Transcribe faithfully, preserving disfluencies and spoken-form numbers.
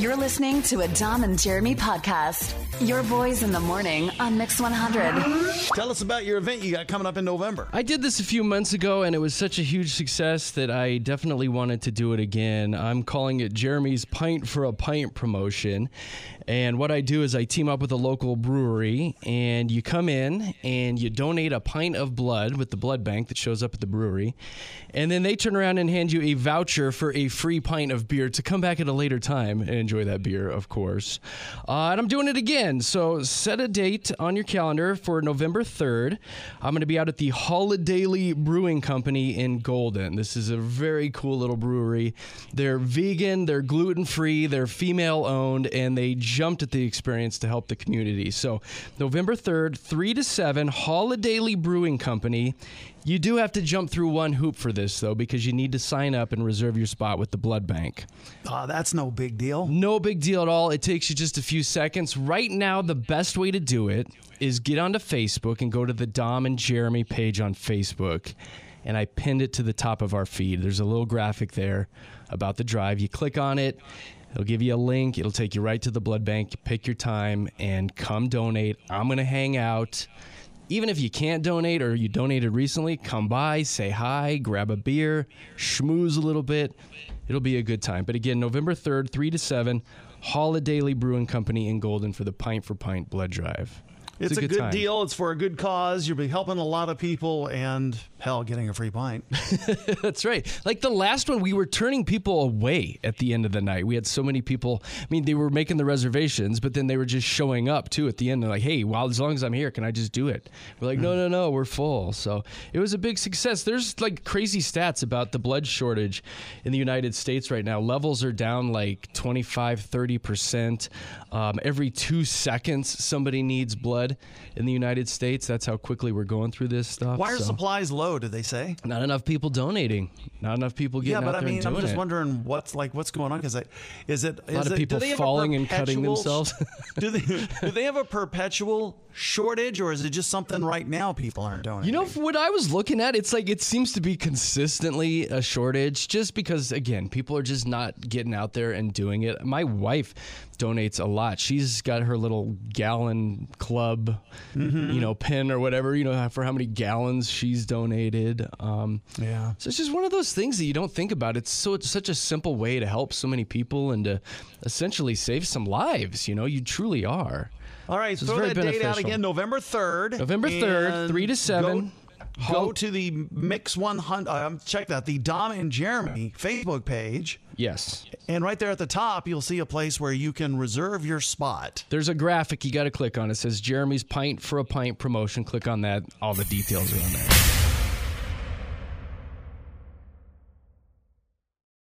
You're listening to a Dom and Jeremy podcast. Your boys in the morning on Mix one hundred. Tell us about your event you got coming up in November. I did this a few months ago, and it was such a huge success that I definitely wanted to do it again. I'm calling it Jeremy's Pint for a Pint promotion. And what I do is I team up with a local brewery, and you come in and you donate a pint of blood with the blood bank that shows up at the brewery. And then they turn around and hand you a voucher for a free pint of beer to come back at a later time and enjoy that beer, of course. Uh, and I'm doing it again. So set a date on your calendar for November third. I'm going to be out at the Holidaily Brewing Company in Golden. This is a very cool little brewery. They're vegan, they're gluten-free, they're female-owned, and they jumped at the experience to help the community. So November third, three to seven, Holidaily Brewing Company. You do have to jump through one hoop for this, though, because you need to sign up and reserve your spot with the blood bank. Uh, that's no big deal. No big deal at all. It takes you just a few seconds. Right now, the best way to do it is get onto Facebook and go to the Dom and Jeremy page on Facebook. And I pinned it to the top of our feed. There's a little graphic there about the drive. You click on it. It'll give you a link. It'll take you right to the blood bank. You pick your time and come donate. I'm going to hang out. Even if you can't donate or you donated recently, come by, say hi, grab a beer, schmooze a little bit. It'll be a good time. But again, November third, three to seven, Holidaily Brewing Company in Golden for the Pint for Pint blood drive. It's, It's a, a good, good time. deal. It's for a good cause. You'll be helping a lot of people and, hell, getting a free pint. That's right. Like the last one, we were turning people away at the end of the night. We had so many people. I mean, they were making the reservations, but then they were just showing up, too, at the end. They're like, hey, well, as long as I'm here, can I just do it? We're like, no, no, no, we're full. So it was a big success. There's like crazy stats about the blood shortage in the United States right now. Levels are down like twenty-five, thirty percent. Um, every two seconds, somebody needs blood in the United States. That's how quickly we're going through this stuff. Why are so. supplies low, did they say? Not enough people donating. Not enough people getting Yeah, out but there I mean, and doing I'm just it. wondering what's like what's going on because is it A lot is of it, people do they have a falling and cutting perpetual- themselves. do they do they have a perpetual shortage, or is it just something right now people aren't donating? You know, for what I was looking at, it's like it seems to be consistently a shortage just because, again, people are just not getting out there and doing it. My wife donates a lot. She's got her little gallon club, mm-hmm. you know, pin or whatever, you know, for how many gallons she's donated. Um, yeah. So it's just one of those things that you don't think about. It's so it's such a simple way to help so many people and to essentially save some lives. You know, you truly are. All right, So throw it's that very date out beneficial. again, November third. November third, and three to seven. Go, go to the Mix one hundred, um, check that, the Dom and Jeremy Facebook page. Yes. And right there at the top, you'll see a place where you can reserve your spot. There's a graphic you got to click on. It says Jeremy's Pint for a Pint promotion. Click on that. All the details are on there.